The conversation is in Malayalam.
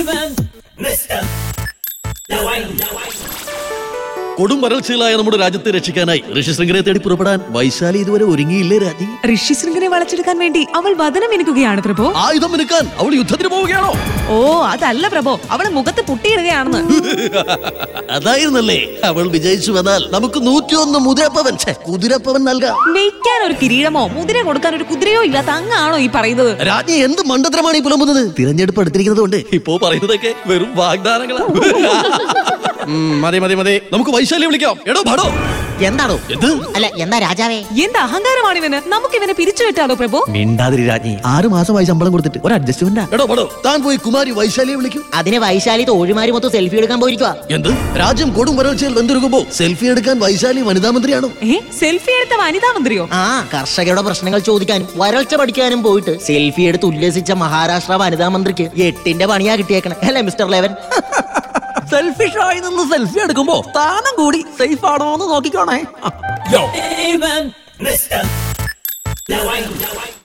കൊടും വരൾച്ചയിലായ നമ്മുടെ രാജ്യത്തെ രക്ഷിക്കാനായി ഋഷിശൃംഖനെ തേടി പുറപ്പെടാൻ വൈശാലി ഇതുവരെ ഒരുങ്ങിയില്ലേ രാജി? ഋഷിശൃംഖനെ വളച്ചെടുക്കാൻ വേണ്ടി അവൾ വദനം മിനുക്കുകയാണ് പ്രഭോ. ആയുധം മിനുക്കാൻ അവൾ യുദ്ധത്തിന് പോവുകയാണോ? ഓ അതല്ല പ്രഭോ, അവള് മുഖത്ത് പുട്ടിയിടുകയാണെന്ന്. അതായിരുന്നല്ലേ? അവൾ വിജയിച്ചു വന്നാൽ നമുക്ക് 101 മുതിരപ്പവൻ കുതിരപ്പവൻ നൽകാം. മെയ്ക്കാൻ ഒരു കിരീടമോ മുതിര കൊടുക്കാൻ ഒരു കുതിരയോ ഇല്ലാത്ത അങ്ങാണോ ഈ പറയുന്നത്? രാജ്ഞി എന്ത് മണ്ടത്തരമാണ് ഈ പുലമ്പുന്നത്? തിരഞ്ഞെടുപ്പ് എടുത്തിരിക്കുന്നത് കൊണ്ട് ഇപ്പോ പറയുന്നതൊക്കെ വെറും വാഗ്ദാനങ്ങളാണ്. മതി മതി മതി, നമുക്ക് വൈശാലിയെ വിളിക്കാം. എടോ ഭാടോ. എന്താണോ? എന്ത്? അല്ല എന്താ രാജാവേ? എന്ത് അഹങ്കാരമാണ് ഇവന്? നമുക്ക് ഇവനെ പിരിച്ചുവിട്ടാലോ പ്രഭോ? മിണ്ടാതിരി രാജ്ഞി. 6 മാസമായി ശമ്പളം കൊടുത്തിട്ട് ഒരു അഡ്ജസ്റ്റ്മെന്റ്. എടോ ഭാടോ, താൻ പോയി കുമാരി വൈശാലിയെ വിളിക്കും. അതിന് വൈശാലി തോഴിമാര് മൊത്തം സെൽഫി എടുക്കാൻ പോയിരിക്കുക. എന്ത്? രാജ്യം കൊടും വരൾച്ചയിൽ വെന്തുരുകുമ്പോ സെൽഫി എടുക്കാൻ വൈശാലി വനിതാ മന്ത്രിയാണോ? സെൽഫി എടുത്ത വനിതാ മന്ത്രിയോ? ആ കർഷകരുടെ പ്രശ്നങ്ങൾ ചോദിക്കാനും വരൾച്ച പഠിക്കാനും പോയിട്ട് സെൽഫി എടുത്ത് ഉല്ലസിച്ച മഹാരാഷ്ട്ര വനിതാ മന്ത്രിക്ക് 8ന്റെ പണിയാ കിട്ടിയേക്കണേ അല്ലേ മിസ്റ്റർ ലെവൻ? സെൽഫിഷ് ആയി നിന്ന് സെൽഫി എടുക്കുമ്പോ സ്ഥാനം കൂടി സേഫ് ആണോ എന്ന് നോക്കിക്കോണേ.